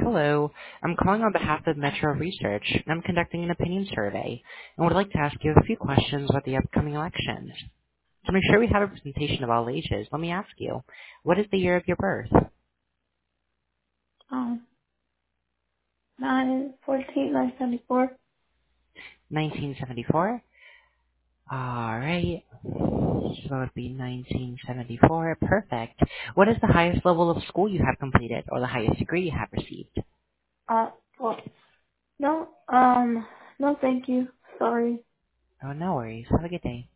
Hello. I'm calling on behalf of Metro Research, and I'm conducting an opinion survey and would like to ask you a few questions about the upcoming elections. To make sure we have a representation of all ages, let me ask you, what is the year of your birth? Um, 914, 974. 1974? Alright. So it would be 1974. Perfect. What is the highest level of school you have completed or the highest degree you have received? Well, no, no thank you. Sorry. Oh, no worries. Have a good day.